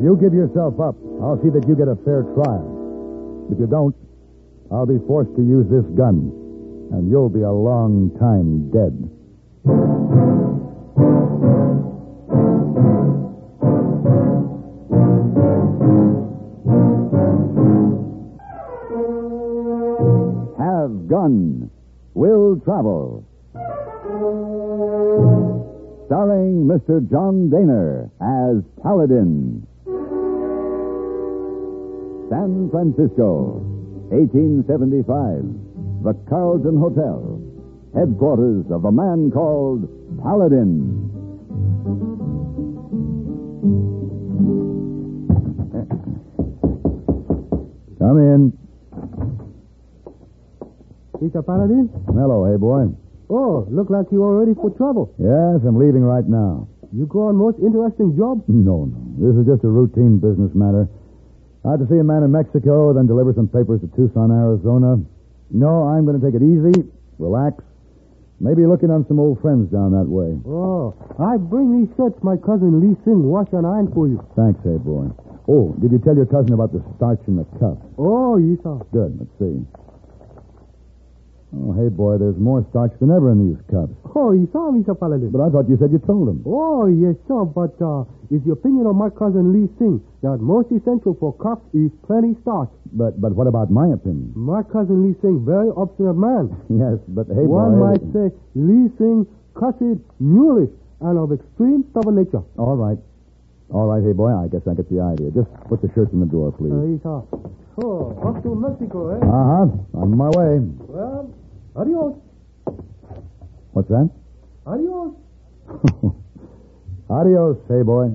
If you give yourself up, I'll see that you get a fair trial. If you don't, I'll be forced to use this gun, and you'll be a long time dead. Have Gun Will Travel. Starring Mr. John Daner as Paladin. San Francisco, 1875. The Carlton Hotel, headquarters of a man called Paladin. Come in. Mr. Paladin? Hello, hey boy. Oh, look like you are ready for trouble. Yes, I'm leaving right now. You go on most interesting job? No. This is just a routine business matter. I have to see a man in Mexico, then deliver some papers to Tucson, Arizona. No, I'm going to take it easy, relax. Maybe looking on some old friends down that way. Oh, I bring these shirts my cousin Lee Sing wash and iron for you. Thanks, hey boy. Oh, did you tell your cousin about the starch in the cup? Oh, yes, sir. Good, let's see. Oh, hey boy, there's more starch than ever in these cups. Oh, you saw Mr. Paladin. But I thought you said you told him. Oh, yes, sir, but it's the opinion of my cousin Lee Sing that most essential for cups is plenty starch. But what about my opinion? My cousin Lee Sing, very obstinate man. Yes, but hey boy... One might say Lee Sing, cussed, mulish, and of extreme stubborn nature. All right, hey boy, I guess I get the idea. Just put the shirts in the drawer, please. Yes, sir. Oh, off to Mexico, eh? Uh-huh, on my way. Well, adios. What's that? Adios. Adios, hey boy.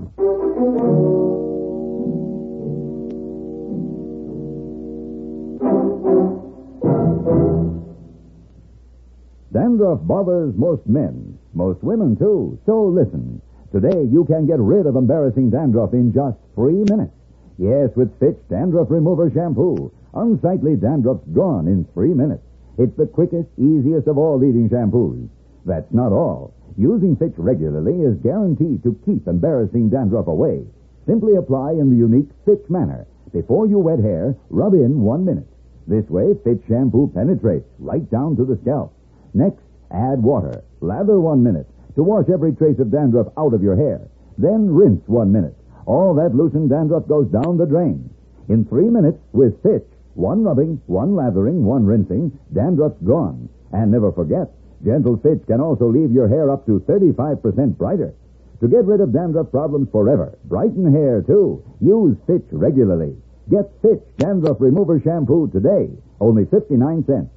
Dandruff bothers most men, most women too. So listen. Today you can get rid of embarrassing dandruff in just 3 minutes. Yes, with Fitch Dandruff Remover Shampoo. Unsightly dandruff's gone in 3 minutes. It's the quickest, easiest of all leading shampoos. That's not all. Using Fitch regularly is guaranteed to keep embarrassing dandruff away. Simply apply in the unique Fitch manner. Before you wet hair, rub in 1 minute. This way, Fitch shampoo penetrates right down to the scalp. Next, add water. Lather 1 minute to wash every trace of dandruff out of your hair. Then rinse 1 minute. All that loosened dandruff goes down the drain. In 3 minutes, with Fitch, 1 rubbing, 1 lathering, 1 rinsing, dandruff's gone. And never forget, Gentle Fitch can also leave your hair up to 35% brighter. To get rid of dandruff problems forever, brighten hair too, use Fitch regularly. Get Fitch Dandruff Remover Shampoo today, only 59 cents.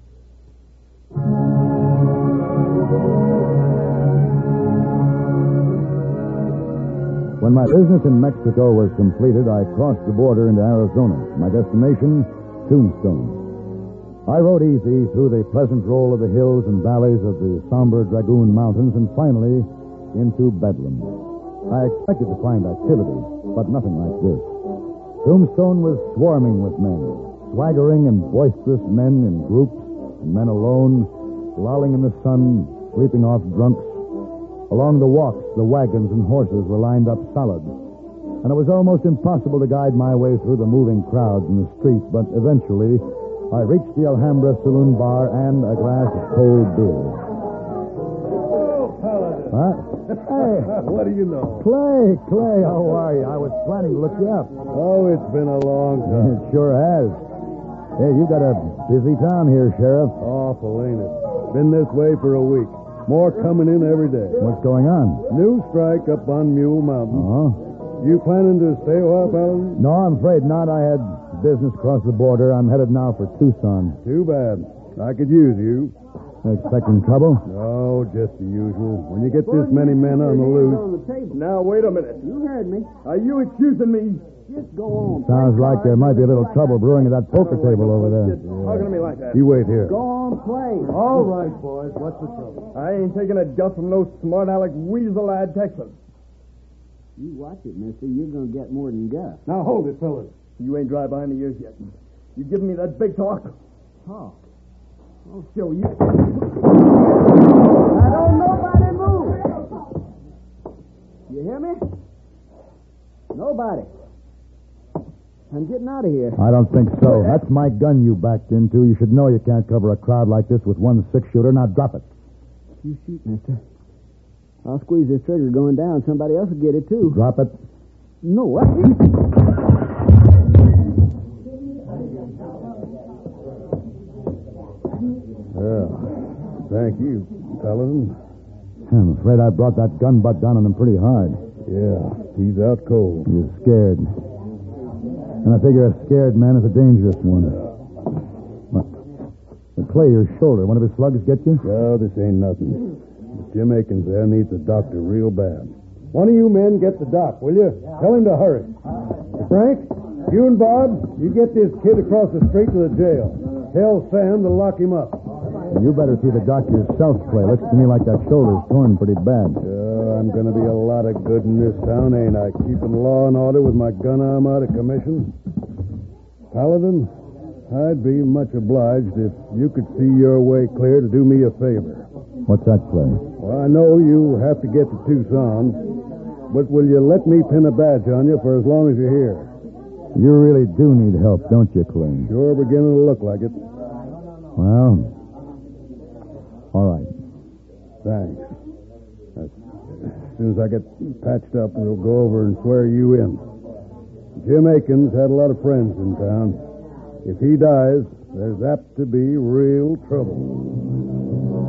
When my business in Mexico was completed, I crossed the border into Arizona. My destination, Tombstone. I rode easy through the pleasant roll of the hills and valleys of the somber Dragoon Mountains and finally into Bedlam. I expected to find activity, but nothing like this. Tombstone was swarming with men, swaggering and boisterous men in groups, and men alone, lolling in the sun, sleeping off drunks. Along the walks, the wagons and horses were lined up solid, and it was almost impossible to guide my way through the moving crowds in the streets, but eventually I reached the Alhambra Saloon Bar and a glass of cold beer. Oh, Paladin. Huh? Hey. What do you know? Clay, how are you? I was planning to look you up. Oh, it's been a long time. It sure has. Hey, you got a busy town here, Sheriff. Awful, ain't it? Been this way for a week. More coming in every day. What's going on? New strike up on Mule Mountain. Uh-huh. You planning to stay a while, Paladin? No, I'm afraid not. I had business across the border. I'm headed now for Tucson. Too bad. I could use you. Expecting trouble? No, just the usual. When you get this many men on the loose. Now, wait a minute. You heard me. Are you accusing me? Just go on. Sounds like there might be a little trouble brewing at that poker table over there. Talking to me like that. You wait here. Go on, play. All right, boys. What's the trouble? I ain't taking a guff from no smart aleck weasel-eyed Texan. You watch it, mister. You're going to get more than Gus. Now, hold it, fellas. You ain't dry behind the ears yet. You giving me that big talk? Talk. I'll show you. Now, don't nobody move. You hear me? Nobody. I'm getting out of here. I don't think so. That's my gun you backed into. You should know you can't cover a crowd like this with one 6-shooter. Now drop it. You shoot, mister. I'll squeeze this trigger going down. Somebody else will get it, too. Drop it. No, what? Thank you, Paladin. I'm afraid I brought that gun butt down on him pretty hard. Yeah, he's out cold. He was scared. And I figure a scared man is a dangerous one. What? Clay, your shoulder. One of his slugs get you? No, this ain't nothing. But Jim Akins there needs a doctor real bad. One of you men get the doc, will you? Tell him to hurry. Frank, you and Bob, you get this kid across the street to the jail. Tell Sam to lock him up. You better see the doctor yourself, Clay. Looks to me like that shoulder's torn pretty bad. I'm going to be a lot of good in this town, ain't I? Keeping law and order with my gun arm out of commission. Paladin, I'd be much obliged if you could see your way clear to do me a favor. What's that, Clay? Well, I know you have to get to Tucson, but will you let me pin a badge on you for as long as you're here? You really do need help, don't you, Clay? Sure beginning to look like it. Well, all right. Thanks. As soon as I get patched up, we'll go over and swear you in. Jim Akins had a lot of friends in town. If he dies, there's apt to be real trouble.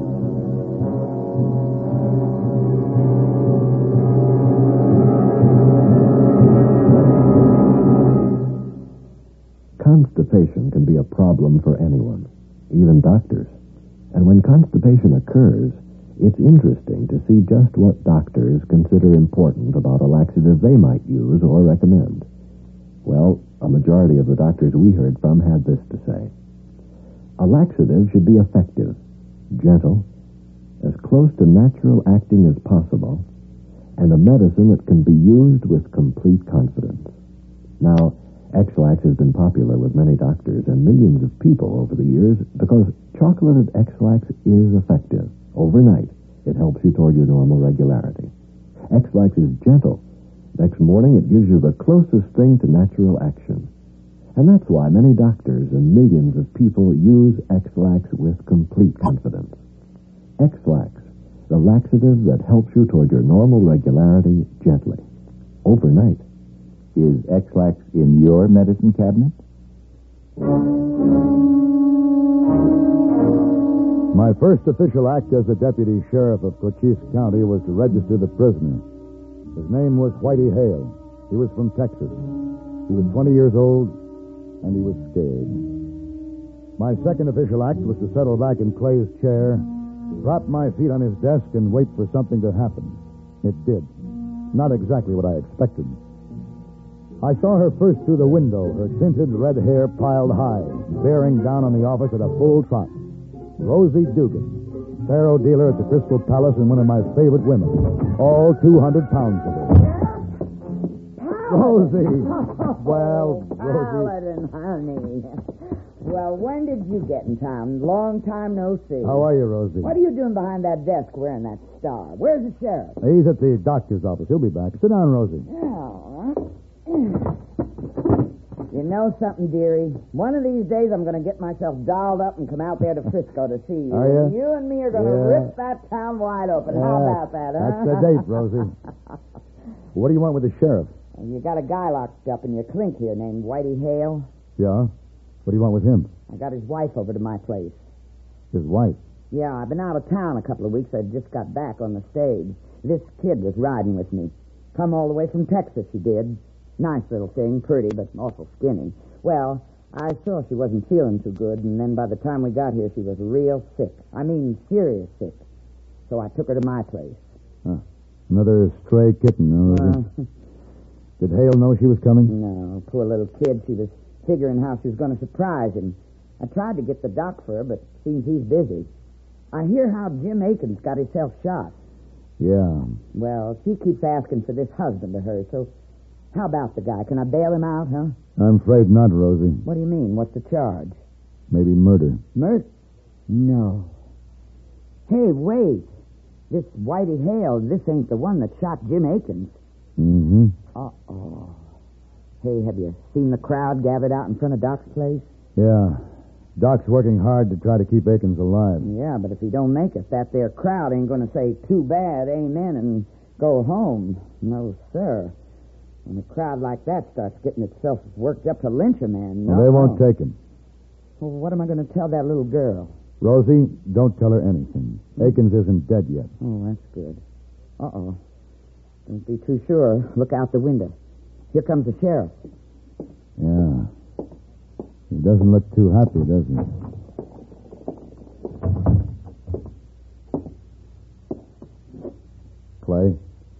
Constipation can be a problem for anyone, even doctors. And when constipation occurs, it's interesting to see just what doctors consider important about a laxative they might use or recommend. Well, a majority of the doctors we heard from had this to say. A laxative should be effective, gentle, as close to natural acting as possible, and a medicine that can be used with complete confidence. Now, X-Lax has been popular with many doctors and millions of people over the years because chocolated X-Lax is effective. Overnight, it helps you toward your normal regularity. X-Lax is gentle. Next morning, it gives you the closest thing to natural action. And that's why many doctors and millions of people use X-Lax with complete confidence. X-Lax, the laxative that helps you toward your normal regularity gently. Overnight. Is X-Lax in your medicine cabinet? My first official act as the deputy sheriff of Cochise County was to register the prisoner. His name was Whitey Hale. He was from Texas. He was 20 years old, and he was scared. My second official act was to settle back in Clay's chair, prop my feet on his desk, and wait for something to happen. It did. Not exactly what I expected. I saw her first through the window, her tinted red hair piled high, bearing down on the office at a full trot. Rosie Dugan, faro dealer at the Crystal Palace and one of my favorite women. All 200 pounds of her. Rosie! Well, Rosie... Paladin, honey. Well, when did you get in town? Long time no see. How are you, Rosie? What are you doing behind that desk wearing that star? Where's the sheriff? He's at the doctor's office. He'll be back. Sit down, Rosie. Yeah, all right. You know something, dearie? One of these days I'm going to get myself dolled up and come out there to Frisco to see you. Are you? You and me are going to rip that town wide open. How about that, huh? That's the date, Rosie. What do you want with the sheriff? You got a guy locked up in your clink here named Whitey Hale. Yeah? What do you want with him? I got his wife over to my place. His wife? Yeah, I've been out of town a couple of weeks. I just got back on the stage. This kid was riding with me. Come all the way from Texas, he did. Nice little thing, pretty, but awful skinny. Well, I saw she wasn't feeling too good, and then by the time we got here, she was real sick. I mean, serious sick. So I took her to my place. Another stray kitten, huh, Rosie? Did Hale know she was coming? No, poor little kid. She was figuring how she was going to surprise him. I tried to get the doc for her, but seems he's busy. I hear how Jim Akins got himself shot. Yeah. Well, she keeps asking for this husband of hers, so how about the guy? Can I bail him out, huh? I'm afraid not, Rosie. What do you mean? What's the charge? Maybe murder. Murder? No. Hey, wait. This Whitey Hale, this ain't the one that shot Jim Akins. Mm-hmm. Uh-oh. Hey, have you seen the crowd gathered out in front of Doc's place? Yeah. Doc's working hard to try to keep Akins alive. Yeah, but if he don't make it, that there crowd ain't going to say too bad, amen, and go home. No, sir. When a crowd like that starts getting itself worked up to lynch a man, no. Well, they won't take him. Well, what am I going to tell that little girl? Rosie, don't tell her anything. Akins isn't dead yet. Oh, that's good. Uh-oh. Don't be too sure. Look out the window. Here comes the sheriff. Yeah. He doesn't look too happy, does he? Clay?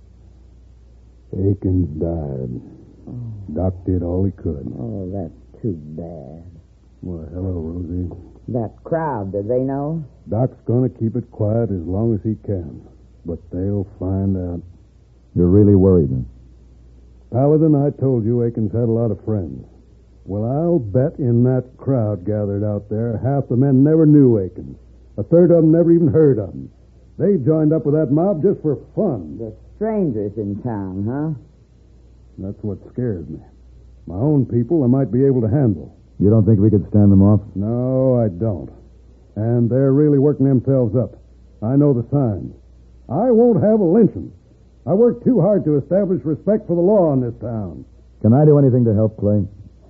Akins died. Doc did all he could. Oh, that's too bad. Well, hello, Rosie. That crowd, do they know? Doc's going to keep it quiet as long as he can. But they'll find out. You're really worried, huh? Paladin, I told you Akins had a lot of friends. Well, I'll bet in that crowd gathered out there, half the men never knew Akins. A third of them never even heard of him. They joined up with that mob just for fun. The strangers in town, huh? That's what scares me. My own people I might be able to handle. You don't think we could stand them off? No, I don't. And they're really working themselves up. I know the signs. I won't have a lynching. I worked too hard to establish respect for the law in this town. Can I do anything to help, Clay?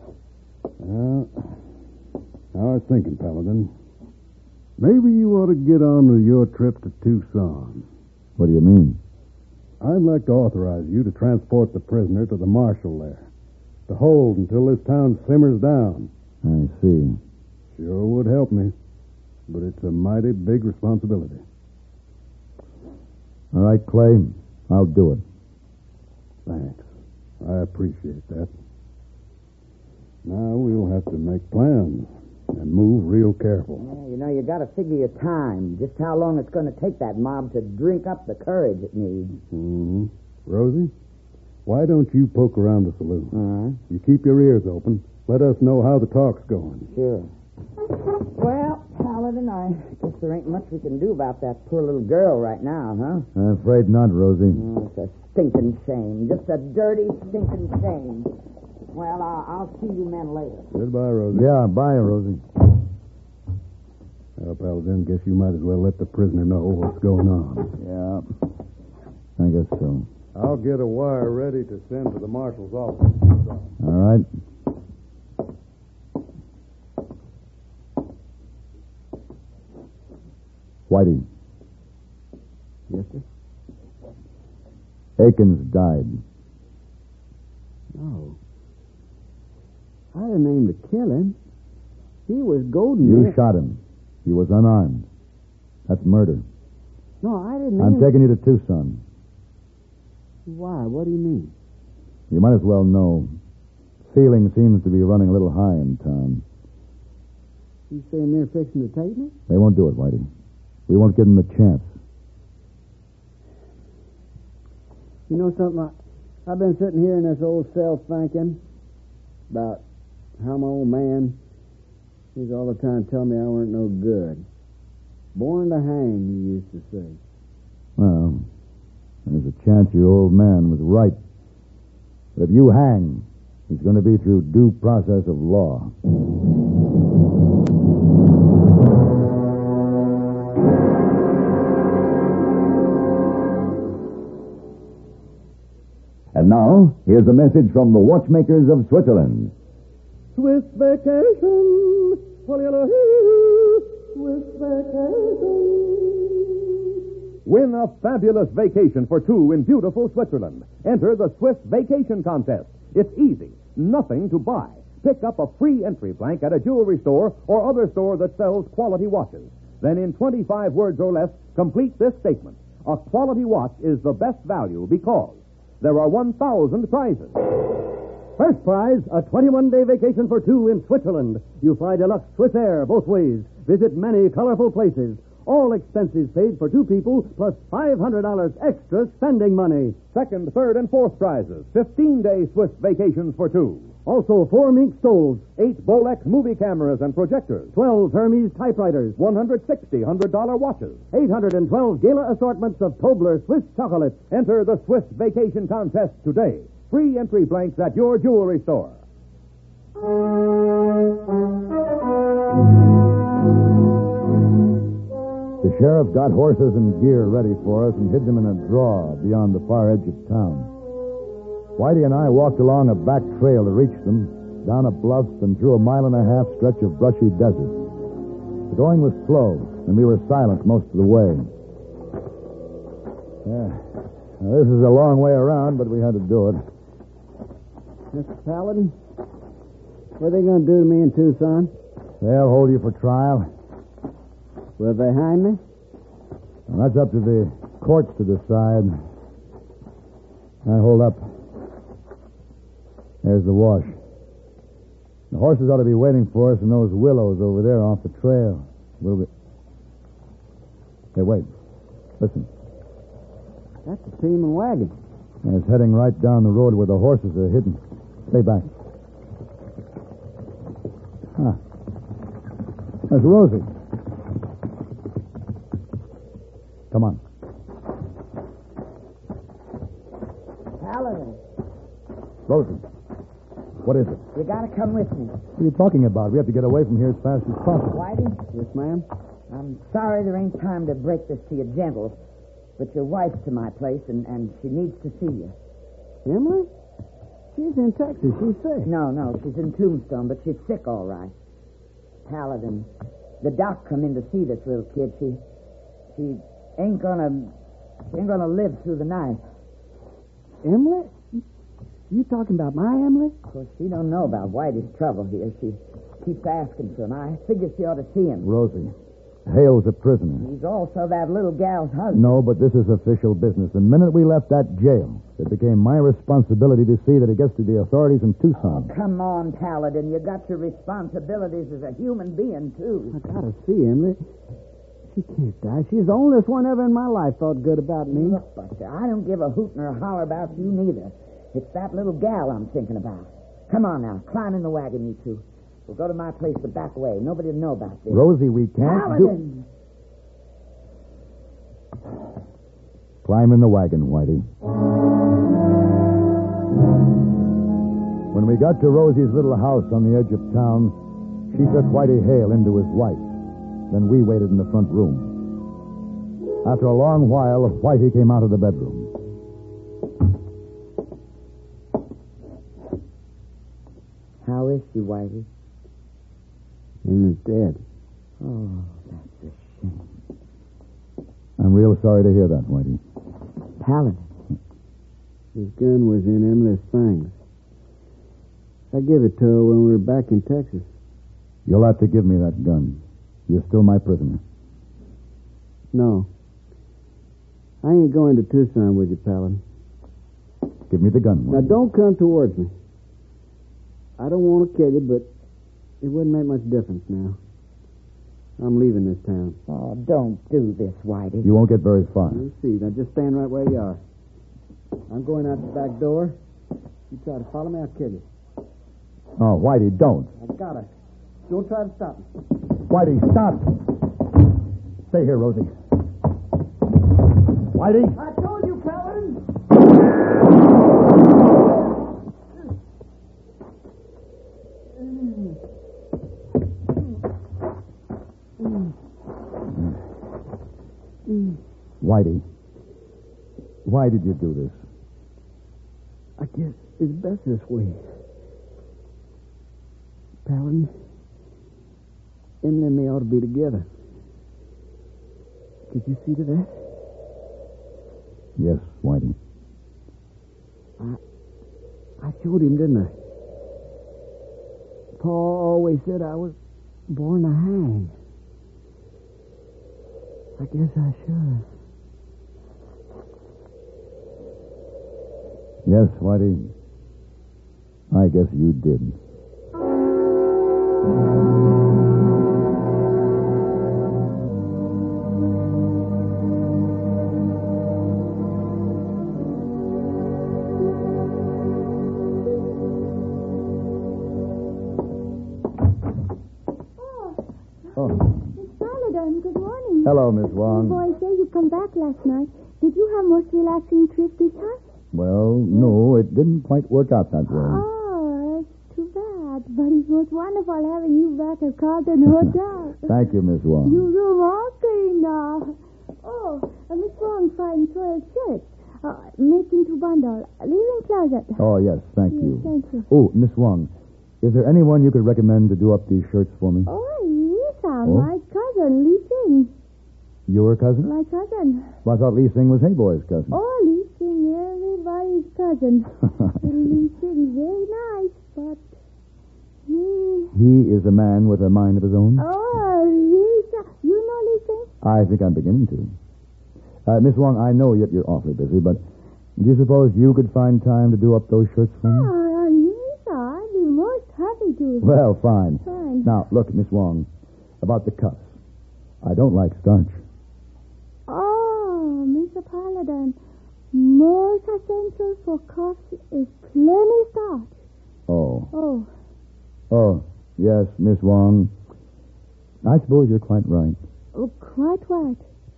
I was thinking, Paladin. Maybe you ought to get on with your trip to Tucson. What do you mean? I'd like to authorize you to transport the prisoner to the marshal there. To hold until this town simmers down. I see. Sure would help me. But it's a mighty big responsibility. All right, Clay. I'll do it. Thanks. I appreciate that. Now we'll have to make plans and move real careful. Yeah, you know, you got to figure your time, just how long it's going to take that mob to drink up the courage it needs. Mm-hmm. Rosie, why don't you poke around the saloon? All right. You keep your ears open. Let us know how the talk's going. Sure. Well, Paladin, I guess there ain't much we can do about that poor little girl right now, huh? I'm afraid not, Rosie. Oh, it's a stinking shame. Just a dirty, stinking shame. Well, I'll see you men later. Goodbye, Rosie. Yeah, bye, Rosie. Well, Paladin, guess you might as well let the prisoner know what's going on. Yeah, I guess so. I'll get a wire ready to send to the marshal's office. All right. Whitey. Yes, sir? Akins died. No. I didn't aim to kill him. He was goading You me. shot him. He was unarmed. That's murder. No, I didn't I'm aim... taking you to Tucson. Why? What do you mean? You might as well know. Feeling seems to be running a little high in town. You saying they're fixing to take me? They won't do it, Whitey. We won't give them the chance. You know something? I've been sitting here in this old cell thinking about how my old man, he's all the time telling me I weren't no good. Born to hang, he used to say. Well, there's a chance your old man was right. But if you hang, it's going to be through due process of law. And now, here's a message from the watchmakers of Switzerland. Swiss vacation, Swiss vacation. Win a fabulous vacation for two in beautiful Switzerland. Enter the Swiss Vacation Contest. It's easy. Nothing to buy. Pick up a free entry blank at a jewelry store or other store that sells quality watches. Then in 25 words or less, complete this statement. A quality watch is the best value because there are 1,000 prizes. First prize, a 21-day vacation for two in Switzerland. You fly deluxe Swiss Air both ways. Visit many colorful places. All expenses paid for two people, plus $500 extra spending money. Second, third, and fourth prizes. 15-day Swiss vacations for two. Also, 4 mink stoves, 8 Bolex movie cameras and projectors. 12 Hermes typewriters, 160 $100 watches. 812 gala assortments of Tobler Swiss chocolates. Enter the Swiss Vacation Contest today. Free entry blanks at your jewelry store. The sheriff got horses and gear ready for us and hid them in a draw beyond the far edge of town. Whitey and I walked along a back trail to reach them, down a bluff and through a 1.5-mile stretch of brushy desert. The going was slow, and we were silent most of the way. Now, this is a long way around, but we had to do it. Mr. Paladin, what are they going to do to me in Tucson? They'll hold you for trial. Will they hang me? Well, that's up to the courts to decide. Now, hold up. There's the wash. The horses ought to be waiting for us in those willows over there off the trail. We'll be... Hey, wait. Listen. That's a team and wagon. And it's heading right down the road where the horses are hidden. Stay back. Ah. There's Rosie. Come on. Paladin, Rosie. What is it? you gotta come with me. What are you talking about? We have to get away from here as fast as possible. Whitey, Yes, ma'am? I'm sorry there ain't time to break this to you gentle, but your wife's to my place, and she needs to see you. Emily? She's in Texas. She's sick. No, she's in Tombstone, but she's sick all right. Paladin, the doc come in to see this little kid. She ain't gonna live through the night. Emily? You talking about my Emily? Of course, she don't know about Whitey's trouble here. She keeps asking for him. I figure she ought to see him. Rosie. Hale's a prisoner. He's also that little gal's husband. No, but this is official business. The minute we left that jail, it became my responsibility to see that he gets to the authorities in Tucson. Oh, come on, Paladin. You got your responsibilities as a human being, too. I gotta see Emily. She can't die. She's the only one ever in my life thought good about me. Look, Buster, I don't give a hoot nor a holler about you neither. It's that little gal I'm thinking about. Come on now, climb in the wagon, you two. We'll go to my place the back way. Nobody'll know about this. Rosie, we can't Paladin! Climb in the wagon, Whitey. When we got to Rosie's little house on the edge of town, she took Whitey Hale into his wife. Then we waited in the front room. After a long while, Whitey came out of the bedroom. How is she, Whitey? Emily's dead. Oh, that's a shame. I'm real sorry to hear that, Whitey. Paladin. His gun was in Emily's things. I gave it to her when we were back in Texas. You'll have to give me that gun. You're still my prisoner. No. I ain't going to Tucson with you, Paladin. Give me the gun, Now, Whitey. don't come towards me. I don't want to kill you, but it wouldn't make much difference now. I'm leaving this town. Oh, don't do this, Whitey. You won't get very far. You'll see. Now, just stand right where you are. I'm going out the back door. You try to follow me, I'll kill you. Oh, Whitey, don't. I got her. Don't try to stop me. Whitey, stop. Stay here, Rosie. Whitey? I told you, Paladin. Whitey, why did you do this? I guess it's best this way. Paladin, Emily and me ought to be together. Could you see to that? Yes, Whitey. I showed him, didn't I? Paul always said I was born to hang. I guess I should. Yes, Whitey. I guess you did. Good morning. Hello, Miss Wong. The boys say you come back last night. Did you have most relaxing trip this time? Well, no, it didn't quite work out that way. Oh, that's too bad. But it was wonderful having you back at Carlton Hotel. Thank you, Miss Wong. You remarkable now. Oh, Miss Wong finds 12 shirts. Making to bundle. Leave in closet. Oh, yes, thank Yes, you. thank you. Oh, Miss Wong, is there anyone you could recommend to do up these shirts for me? Oh, Lisa, my cousin, Li Sing. Your cousin? My cousin. Well, I thought Lee Sing was Hayboy's cousin. Oh, Li Sing, everybody's cousin. Li Sing, very nice, but He is a man with a mind of his own? Oh, Lisa, you know Li Sing? I think I'm beginning to. Miss Wong, I know you're awfully busy, but do you suppose you could find time to do up those shirts for me? Oh, Lisa, I'd be most happy to. Well, fine. Fine. Now, look, Miss Wong, about the cuffs. I don't like starch. Oh, Mr. Paladin, most essential for cuffs is plenty starch. Oh. Oh, yes, Miss Wong. I suppose you're quite right. Oh, quite right.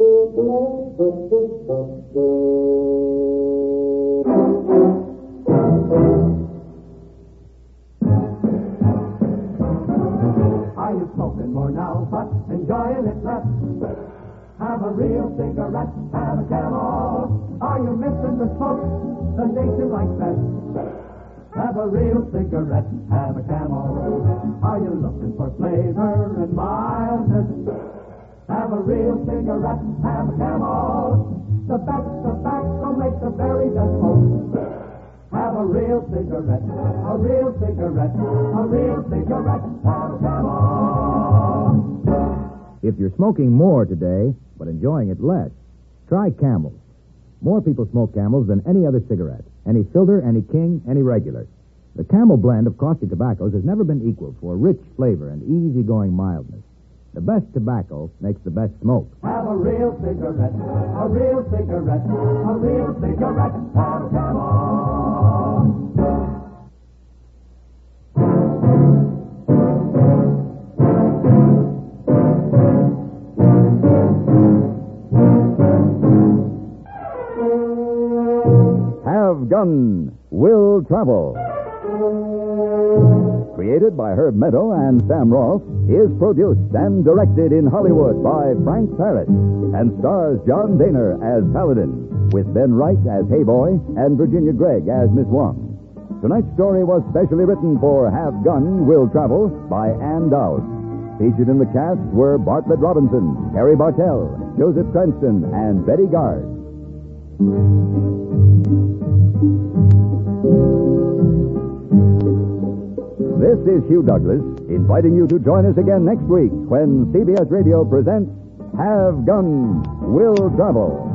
Are you smoking more now, but enjoying it less? Have a real cigarette, have a Camel. Are you missing the smoke the nation likes best? Have a real cigarette, have a Camel. Are you looking for flavor and mildness? Have a real cigarette, have a Camel. The best tobacco makes the very best smoke. Have a real cigarette, a real cigarette, a real cigarette, have a Camel. If you're smoking more today, but enjoying it less, try Camels. More people smoke Camels than any other cigarette. Any filter, any king, any regular. The Camel blend of costly tobaccos has never been equaled for rich flavor and easygoing mildness. The best tobacco makes the best smoke. Have a real cigarette, a real cigarette, a real cigarette, have a Camel. Have Gun Will Travel. Created by Herb Meadow and Sam Rolfe, is produced and directed in Hollywood by Frank Parrott and stars John Daner as Paladin, with Ben Wright as Hayboy and Virginia Gregg as Miss Wong. Tonight's story was specially written for Have Gun Will Travel by Ann Dowd. Featured in the cast were Bartlett Robinson, Harry Bartell, Joseph Cranston, and Betty Gard. This is Hugh Douglas, inviting you to join us again next week when CBS Radio presents Have Gun Will Travel.